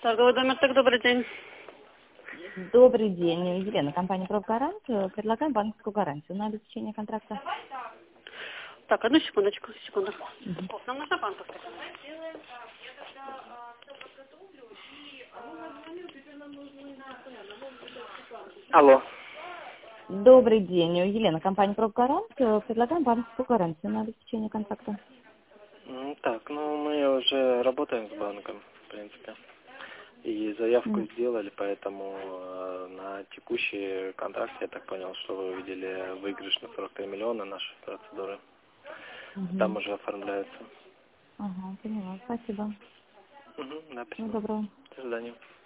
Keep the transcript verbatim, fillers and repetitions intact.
Торговый дом «Мертек», добрый день. Добрый день, Елена, компания «Пробгарант». Предлагаем банковскую гарантию на обеспечение контракта. Так, одну секундочку, секунду. Мгм. Нам нужна банковская. Алло. Добрый день, Елена, компания «Пробгарант». Предлагаем банковскую гарантию на обеспечение контракта. М, Так, ну мы уже работаем с банком, в принципе. И заявку Мгм. сделали, поэтому э, на текущий контракт, я так понял, что вы увидели выигрыш на сорок три миллиона нашей процедуры. Там Мгм. уже оформляется. Ага, поняла, спасибо. Угу, да, Всего спасибо. доброго. До свидания.